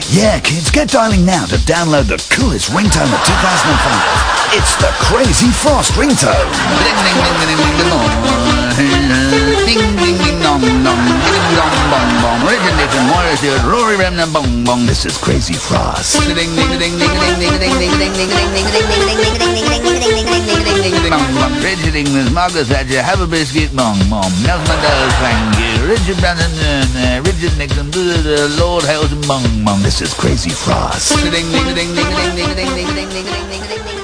Yeah, kids, get dialing now to download the coolest ringtone of 2005. It's the Crazy Frost ringtone. Ding ding ding ding ding ding dong. Ding ding ding dong dong. Ding dong bong bong. Originally from Morris Stewart, Rory Remnant bong bong. This is Crazy Frost. Ding ding ding ding ding ding ding ding ding ding ding ding ding ding ding ding ding. Richard Inglis, Margaret Thatcher, have a biscuit, bong bong. Nelson Mandela, thank you. Richard Branson, Richard Nixon, Lord Hamilton, bong bong. This is Crazy Frost. Ding ding ding ding ding ding ding ding ding ding ding ding ding.